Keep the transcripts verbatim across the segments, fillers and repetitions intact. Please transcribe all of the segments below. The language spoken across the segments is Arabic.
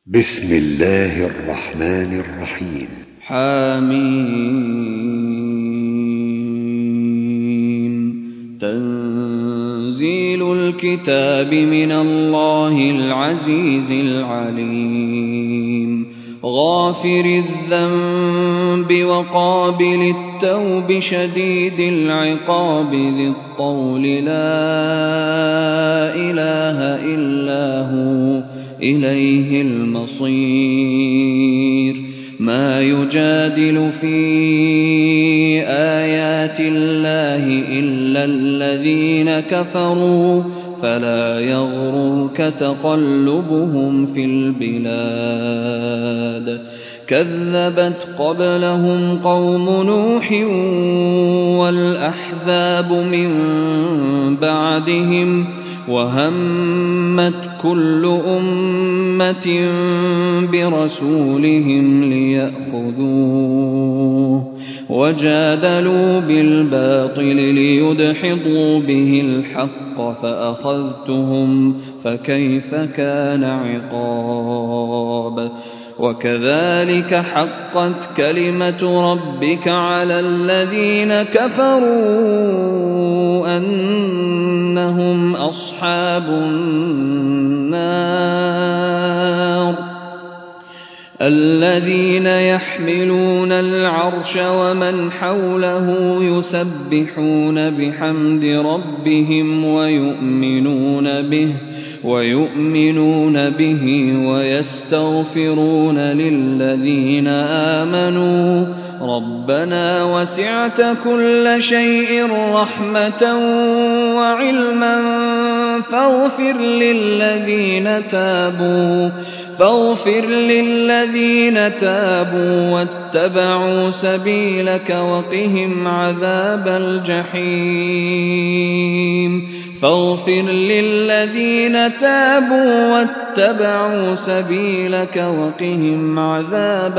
بسم الله الرحمن الرحيم. حامين. تنزيل الكتاب من الله العزيز العليم. غافر الذنب وقابل التوب شديد العقاب ذي الطول لا إله إلا هو إليه المصير. ما يجادل في آيات الله إلا الذين كفروا فلا يغررك تقلبهم في البلاد. كذبت قبلهم قوم نوح والأحزاب من بعدهم وهمت كل أمة برسولهم ليأخذوه وجادلوا بالباطل ليدحضوا به الحق فأخذتهم فكيف كان عقاب. وكذلك حقت كلمة ربك على الذين كفروا أنهم أصحاب النار. الذين يحملون العرش ومن حوله يسبحون بحمد ربهم ويؤمنون به ويؤمنون به ويستغفرون للذين آمنوا ربنا وسعت كل شيء رحمة وعلما فاغفر للذين تابوا فاغفر للذين تابوا واتبعوا سبيلك وقهم عذاب الجحيم. فاغفر للذين تابوا واتبعوا سبيلك وقهم عذاب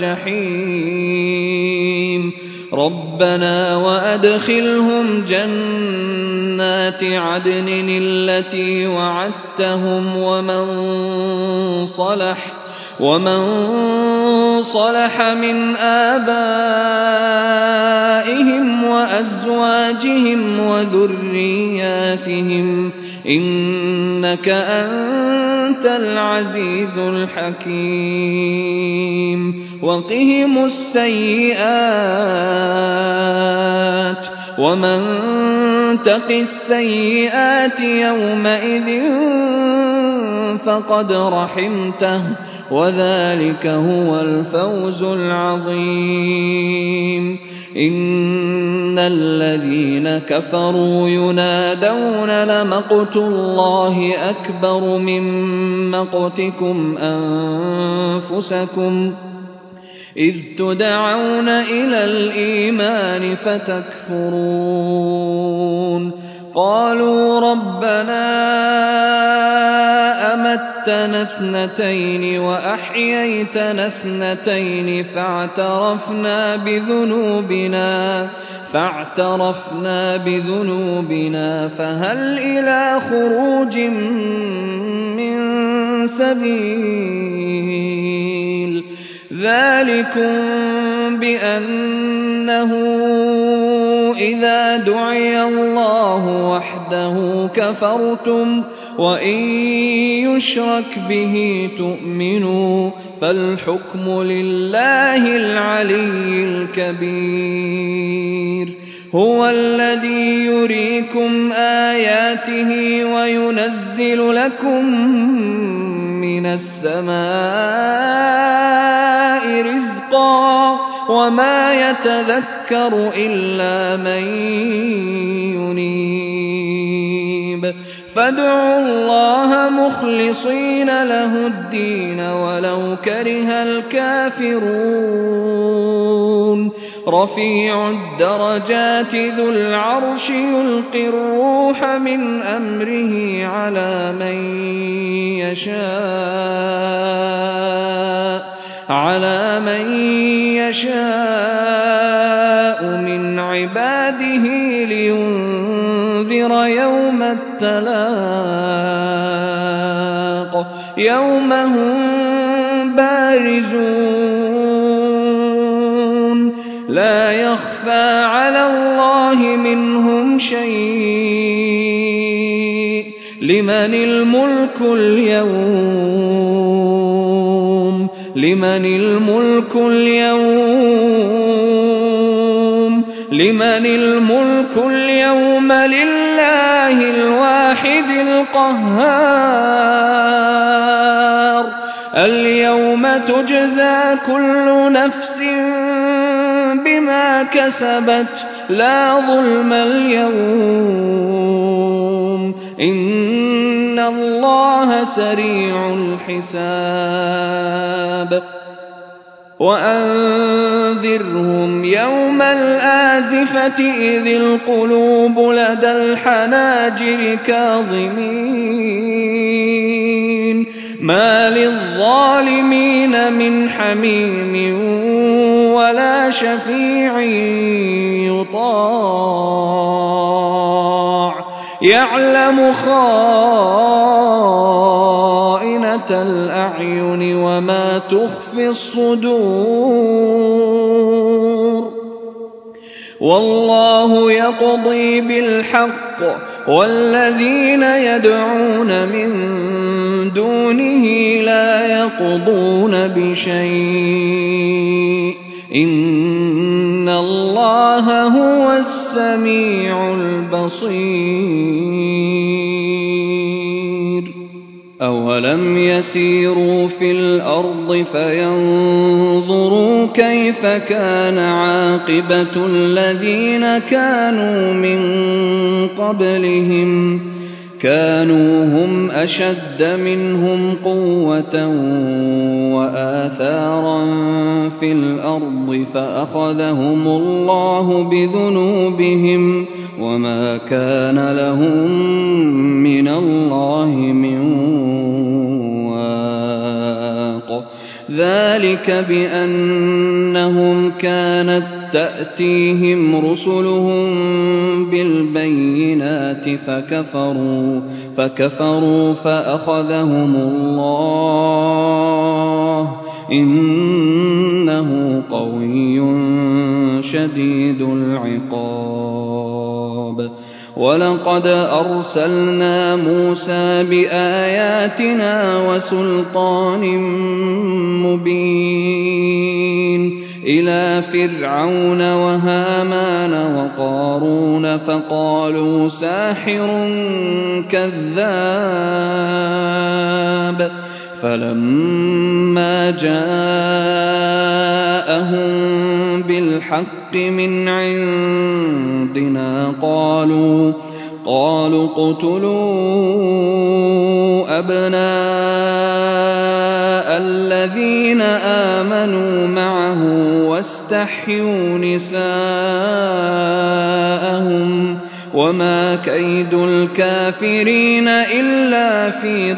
الجحيم. ربنا وأدخلهم جنات عدن التي وعدتهم ومن صلح ومن صلح من آبائهم وأزواجهم وذرياتهم إنك أنت العزيز الحكيم. وقهم السيئات ومن تق السيئات يومئذ فقد رحمته وذلك هو الفوز العظيم. إن الذين كفروا ينادون لمقت الله أكبر من مقتكم أنفسكم إذ تدعون إلى الإيمان فتكفرون. قالوا ربنا أمتنا اثنتين وأحييتنا اثنتين فاعترفنا بذنوبنا فاعترفنا بذنوبنا فهل إلى خروج من سبيل. ذلكم بأنه إذا دعي الله وحده كفرتم وإن يشرك به تؤمنوا فالحكم لله العلي الكبير. هو الذي يريكم آياته وينزل لكم من السماء رزقا وما يتذكر إلا من ينيب. فادعوا الله مخلصين له الدين ولو كره الكافرون. رفيع الدرجات ذو العرش يلقي الروح من أمره على من يشاء على من يشاء من عباده لينذر يوم التلاق يوم هم بارزون لا يخفى على الله منهم شيء لمن الملك اليوم لمن الملك اليوم لمن الملك اليوم لله الواحد القهار اليوم تجزى كل نفس بما كسبت لا ظلم اليوم إن الله سريع الحساب وأنذرهم يوم الآزفة إذ القلوب لدى الحناجر كاظمين ما للظالمين من حميم ولا شفيع يطاع يعلم خائنة الأعين وما تخفي الصدور والله يقضي بالحق والذين يدعون من دونه لا يقضون بشيء إن الله هو السميع البصير أولم يسيروا في الأرض فينظروا كيف كان عاقبة الذين كانوا من قبلهم كانوا هم أشد منهم قوة وآثارا في الأرض فأخذهم الله بذنوبهم وما كان لهم من الله من واق ذلك بأنهم كانت تأتيهم رسلهم بالبينات فكفروا فكفروا فأخذهم الله إنه قوي شديد العقاب ولقد أرسلنا موسى بآياتنا وسلطان مبين إلى فرعون وهامان وقارون فقالوا ساحر كذاب فلما جاءهم بالحق من عندنا قالوا قالوا اقتلوا أبناء الذين آمنوا معه واستحيوا نساءهم وما كيد الكافرين إلا في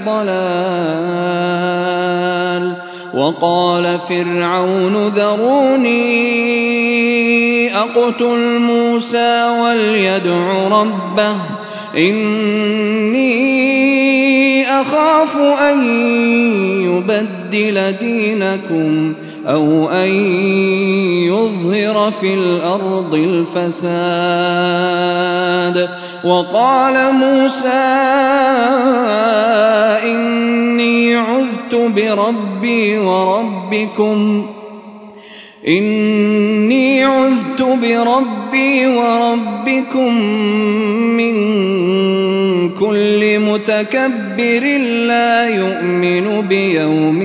ضلال وقال فرعون ذروني أقتل موسى وليدع ربه إني أخاف أن يبدل دينكم أو أن يظهر في الأرض الفساد وقال موسى إني عذت بربي وربكم إني عذت بربي وربكم من كل متكبر لا يؤمن بيوم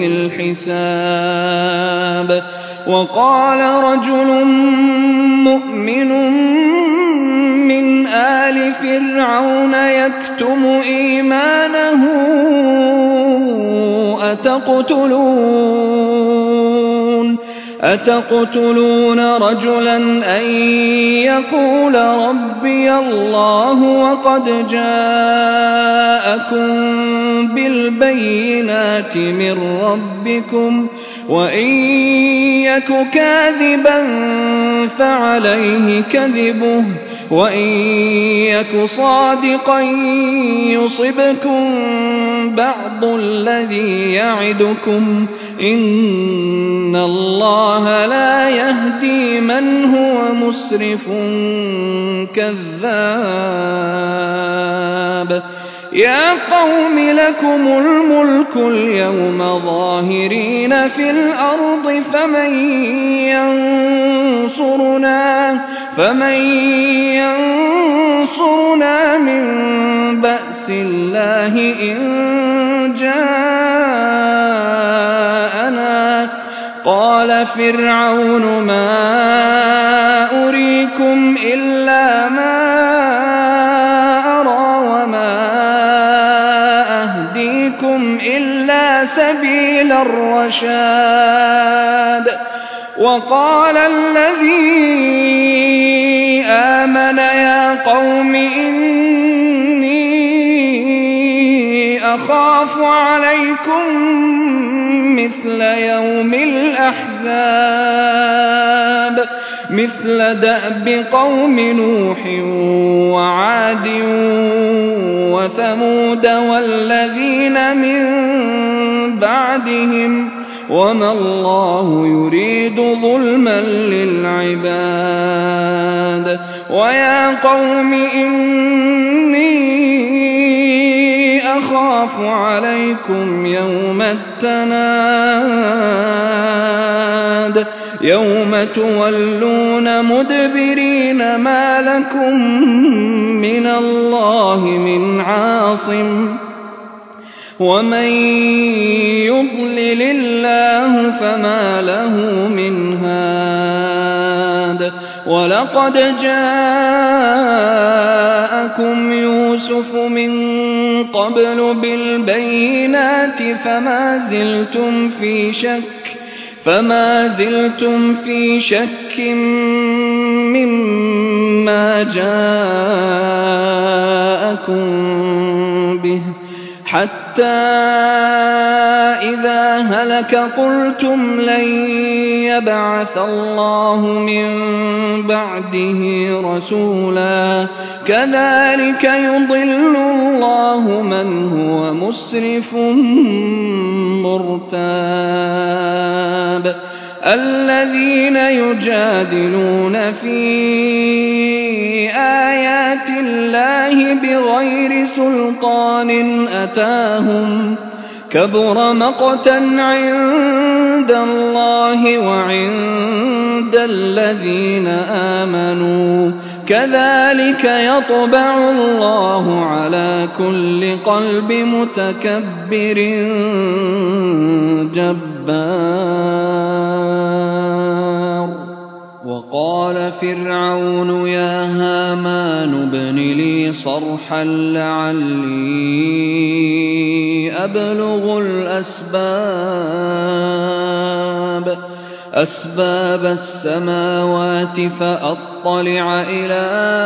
الحساب وقال رجل مؤمن من آل فرعون يكتم إيمانه أتقتلون أتقتلون رجلا أن يقول ربي الله وقد جاءكم بالبينات من ربكم وإن يك كاذبا فعليه كذبه وإن يك صادقا يصبكم بعض الذي يعدكم إن الله لا يهدي من هو مسرف كذاب يا قوم لكم الملك اليوم ظاهرين في الأرض فمن ينصرنا, فمن ينصرنا من بأس الله إن جاءنا قال فرعون ما أريكم إلا ما أرى وما أهديكم إلا سبيل الرشاد وقال الذي آمن يا قوم إني أخاف عليكم مثل يوم الأحزاب مثل دأب قوم نوح وعاد وثمود والذين من بعدهم وما الله يريد ظلما للعباد ويا قوم إني أخاف عليكم يوم التناد يوم تولون مدبرين ما لكم من الله من عاصم ومن يضلل الله فما له من هاد ولقد جاءكم يوسف من قبل بالبينات فما زلتم في شك فما زلتم في شك مما جاءكم به حتى إذا هلك قلتم لن يبعث الله من بعده رسولا كذلك يضل الله من هو مسرف مرتاب الذين يجادلون في آيات الله بغير سلطان أتاهم كبر مقتا عند الله وعند الذين آمنوا كذلك يطبع الله على كل قلب متكبر جبار وقال فرعون يا هامان ابن لي صرحا لعلي أبلغ الأسباب أسباب السماوات فأطلع إلى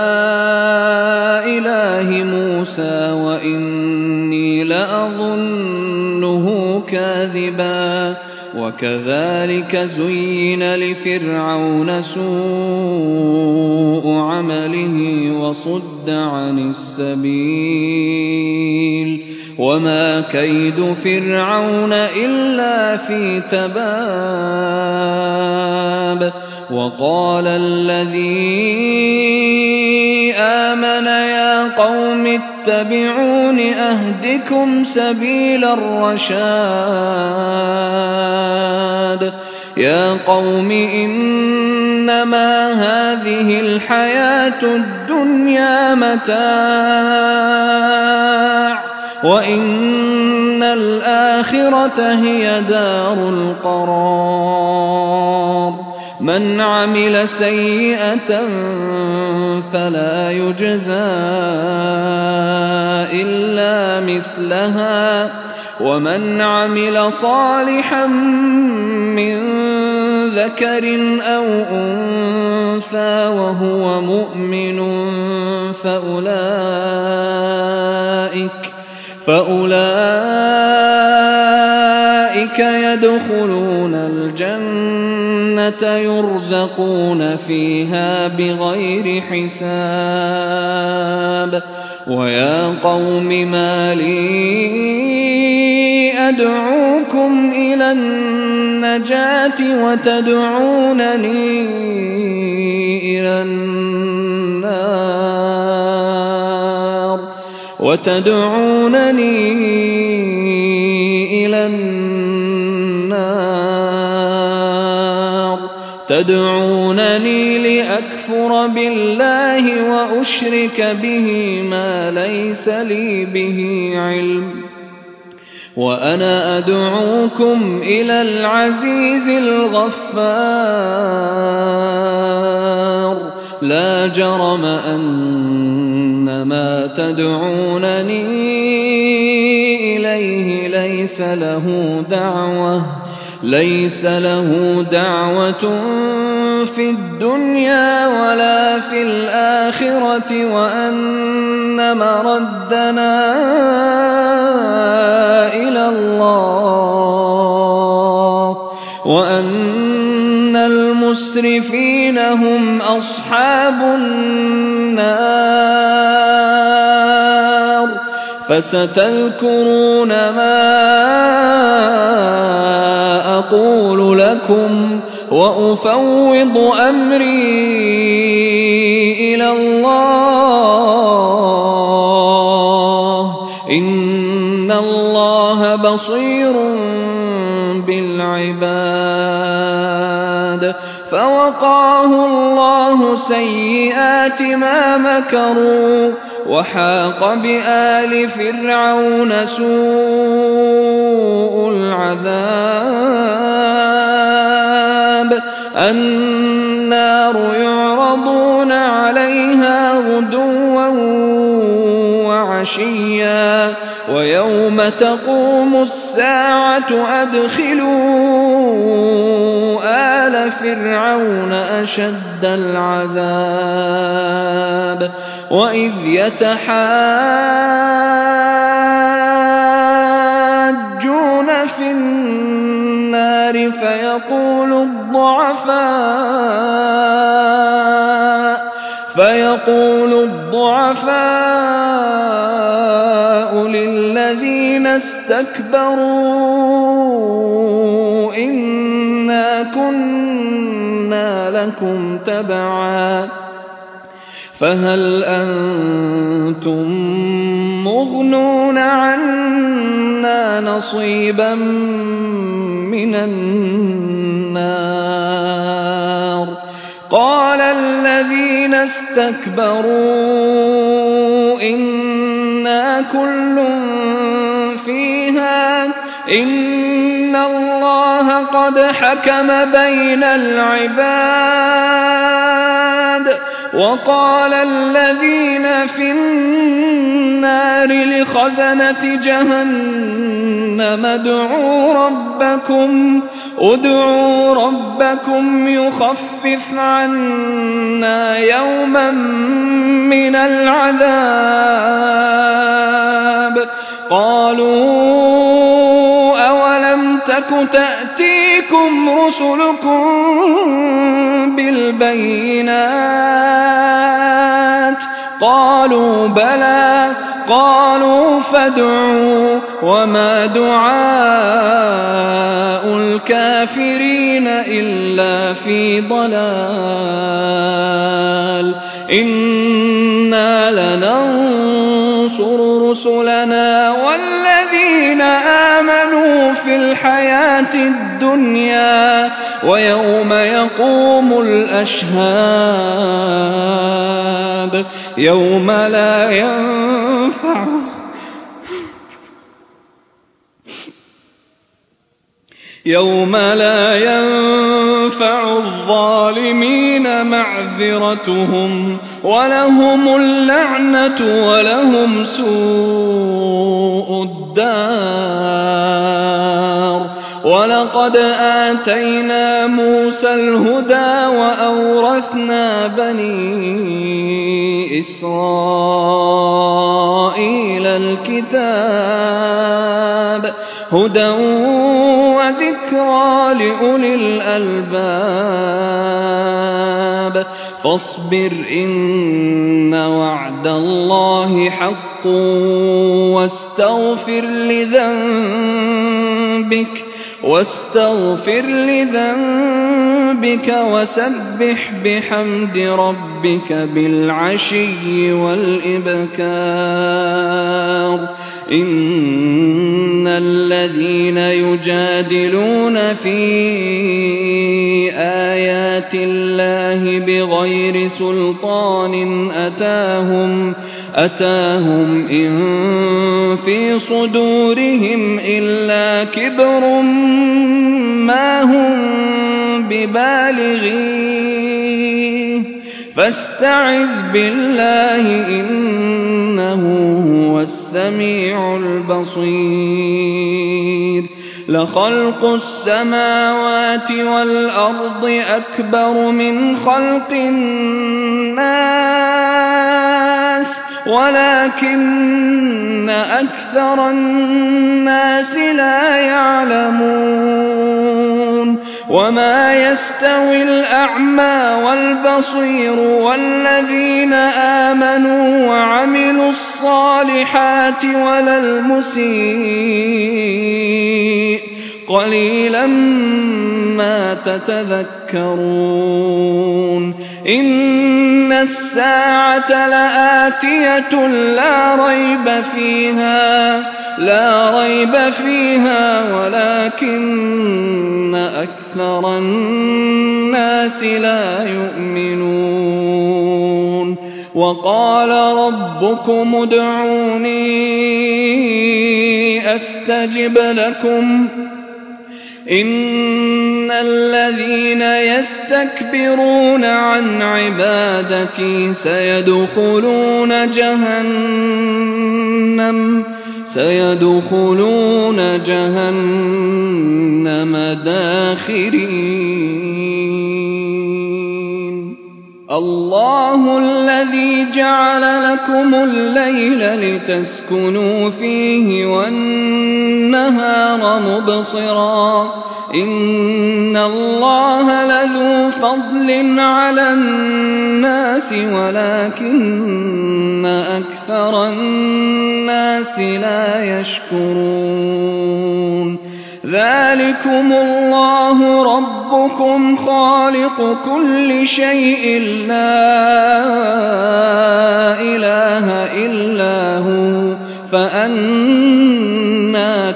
إله موسى وإني لأظنه كاذبا وكذلك زين لفرعون سوء عمله وصد عن السبيل وما كيد فرعون إلا في تباب وقال الذي آمن يا قوم اتبعون أهدكم سبيل الرشاد يا قوم إنما هذه الحياة الدنيا متاع وإن الآخرة هي دار القرار من عمل سيئة فلا يجزى إلا مثلها ومن عمل صالحا من ذكر أو أنثى وهو مؤمن فأولئك فأولئك يدخلون الجنة يرزقون فيها بغير حساب ويا قوم ما لي أدعوكم إلى النجاة وتدعونني إلى النار وتدعونني إلى النار تدعونني لأكفر بالله وأشرك به ما ليس لي به علم وأنا أدعوكم إلى العزيز الغفار لا جرم أن ما تدعونني إليه ليس له دعوة ليس له دعوة في الدنيا ولا في الآخرة وأن مردنا إلى الله وأن المسرفين هم أصحاب النار فستذكرون ما أقول لكم وأفوض أمري إلى الله إن الله بصير بالعباد فوقاه الله سيئات ما مكروا وحاق بآل فرعون سوء العذاب النار يعرضون عليها غدوا وعشيا ويوم تقوم الساعة أدخلوا آل فرعون أشد العذاب وإذ يتحاجون في النار فيقول الضعفاء فيقول الضعفاء للذين استكبروا إنا كنا لكم تبعا فهل أنتم مغنون عنا نصيبا من النار قال الذين استكبروا إنا كل فيها إن الله قد حكم بين العباد وقال الذين في النار لخزنة جهنم ادعوا ربكم ادعوا ربكم يخفف عنا يوما من العذاب قالوا أولم تك تأتيكم رسلكم بالبينات قالوا بلى قالوا فادعوا وما دعاء الكافرين إلا في ضلال إنا لننصر رسلنا والذين آمنوا في الحياة الدنيا ويوم يقوم الأشهاد يوم لا ينفع يوم لا ينفع الظالمين معذرتهم ولهم اللعنة ولهم سوء الدار ولقد آتينا موسى الهدى وأورثنا بني إسرائيل الكتاب هدى وذكرى لأولي الألباب فاصبر إن وعد الله حق واستغفر لذنبك واستغفر لذنبك وسبح بحمد ربك بالعشي والإبكار إن الذين يجادلون في آيات الله بغير سلطان أتاهم أتاهم إن في صدورهم إلا كبر ما هم ببالغيه فاستعذ بالله إنه هو السميع البصير لخلق السماوات والأرض أكبر من خلق الناس ولكن أكثر الناس لا يعلمون وما يستوي الأعمى والبصير والذين آمنوا وعملوا الصالحات ولا المسيء قليلا ما تتذكرون إن الساعة لآتية لا ريب فيها لا ريب فيها ولكن أكثر الناس لا يؤمنون وقال ربكم ادعوني أستجب لكم إن الذين يستكبرون عن عبادتي سيدخلون جهنم سيدخلون جهنم داخرين الله الذي جعل لكم الليل لتسكنوا فيه والنهار مبصرا إن الله لذو فضل على الناس ولكن أكثر الناس لا يشكرون ذلكم الله ربكم خالق كل شيء لا إله إلا هو فأنى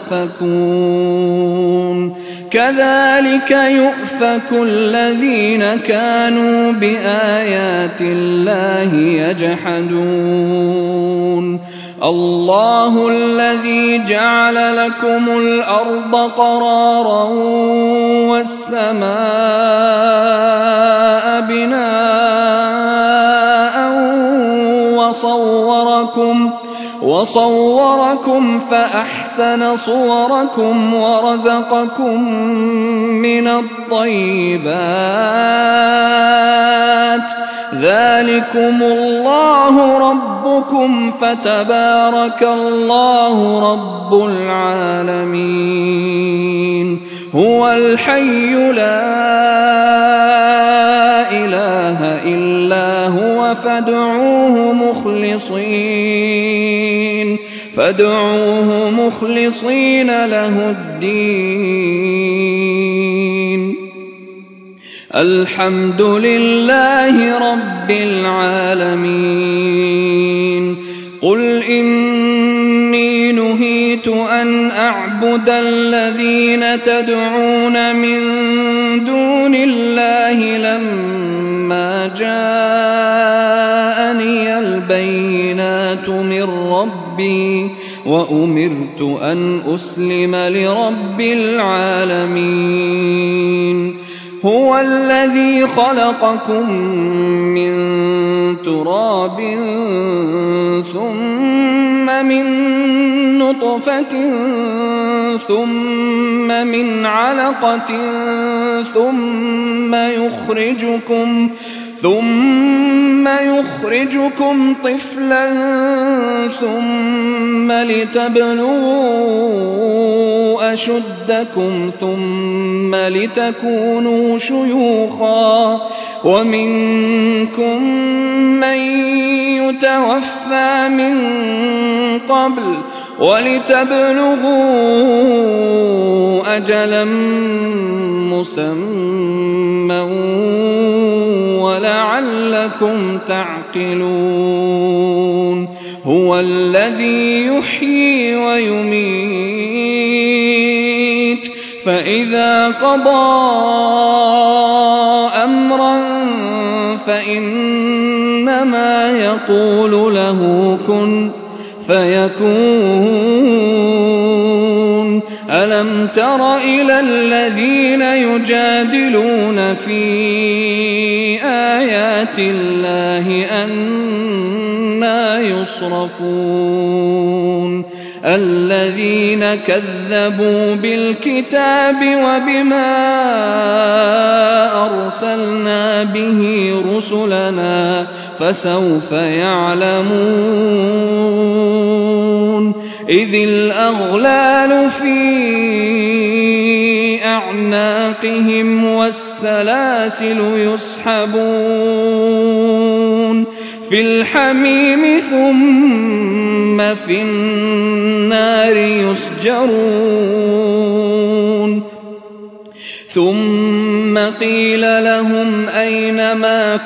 تؤفكون كذلك يؤفك الذين كانوا بآيات الله يجحدون الله الذي جعل لكم الأرض قرارا والسماء بناء وصوركم وصوركم فأحسن صوركم ورزقكم من الطيبات ذلكم الله ربكم فتبارك الله رب العالمين هو الحي لا إله إلا هو فادعوه مخلصين فادعوه مخلصين له الدين الحمد لله رب العالمين قل إني نهيت أن أعبد الذين تدعون من دون الله لما جاءني البينات من ربي وأمرت أن أسلم لرب العالمين هو الذي خلقكم من تراب ثم من نطفة ثم من علقة ثم يخرجكم ثم يخرجكم طفلا ثم لتبلغوا أشدكم ثم لتكونوا شيوخا ومنكم من يتوفى من قبل ولتبلغوا أجلا مسمى ولعلكم تعقلون هو الذي يحيي ويميت فإذا قضى أمرا فإنما يقول له كن فيكون ألم تر إلى الذين يجادلون في آيات الله أنى يصرفون الذين كذبوا بالكتاب وبما أرسلنا به رسلنا فسوف يعلمون إذ الأغلال في أعناقهم والسلاسل يسحبون في الحميم ثم في النار يسجرون ثم قيل لهم أين ما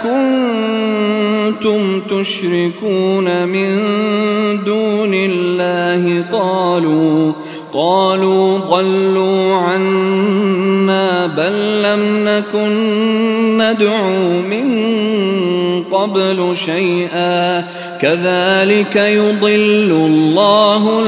كنتم تشركون من دون الله قالوا قالوا ضلوا عنا بل لم نكن ندعو من قبل شيئا كذلك يضل الله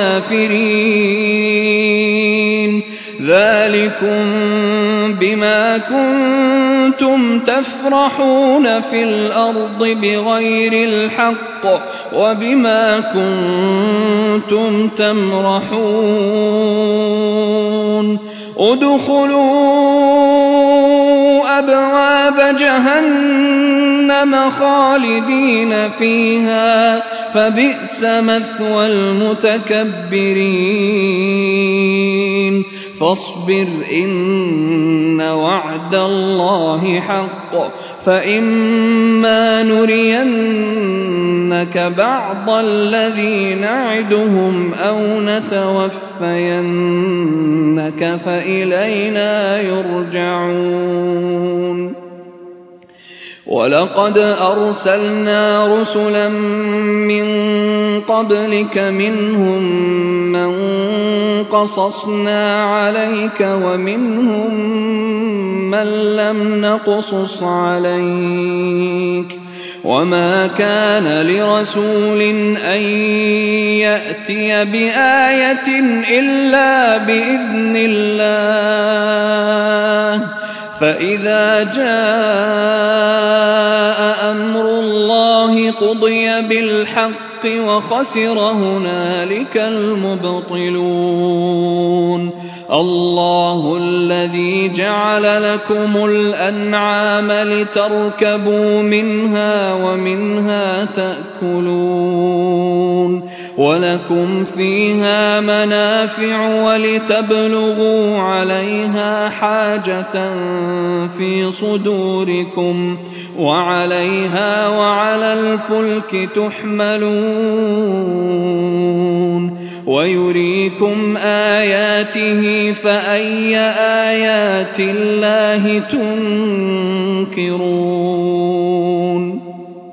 الكافرين ذلكم بما كنتم تفرحون في الأرض بغير الحق وبما كنتم تمرحون ادخلوا أبواب جهنم خالدين فيها فبئس مثوى المتكبرين فاصبر إن وعد الله حق فإما نرينك بعض الذي نعدهم أو نتوفينك فإلينا يرجعون ولقد أرسلنا رسلا من قبلك منهم من قصصنا عليك ومنهم من لم نقصص عليك وما كان لرسول أن يأتي بآية إلا بإذن الله فإذا جاء أمر الله قضي بالحق وخسر هنالك المبطلون الله الذي جعل لكم الأنعام لتركبوا منها ومنها تأكلون ولكم فيها منافع ولتبلغوا عليها حاجة في صدوركم وعليها وعلى الفلك تحملون ويريكم آياته فأي آيات الله تنكرون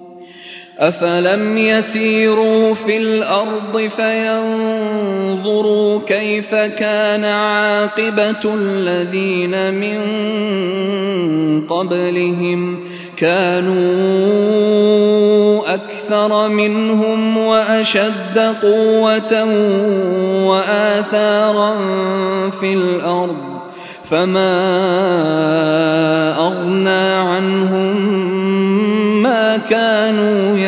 أفلم يسيروا في الأرض فينظروا كيف كان عاقبة الذين من قبلهم كانوا أكثر منهم وأشد قوة وآثارا في الأرض فما أغنى عنهم ما كانوا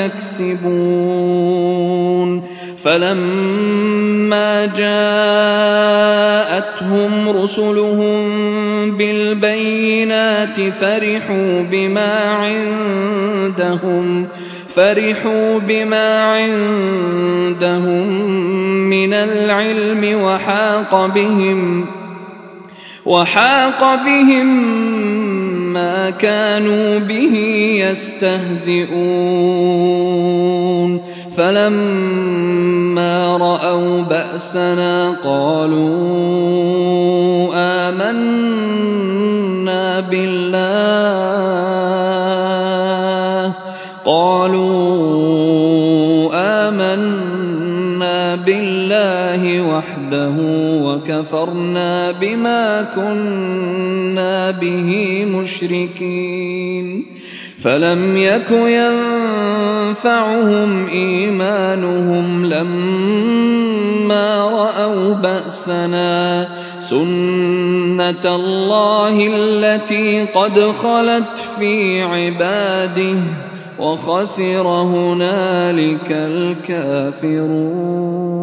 يكسبون فلما جاءتهم رسلهم بالبينات فرحوا بما عندهم فرحوا بما عندهم من العلم وحاق بهم وحاق بهم ما كانوا به يستهزئون فلما رأوا بأسنا قالوا آمنا بالله قالوا آمنا بالله وحده وكفرنا بما كنا به مشركين فلم يك ينفعهم إيمانهم لما رأوا بأسنا سنة الله التي قد خلت في عباده وخسر هنالك الكافرون.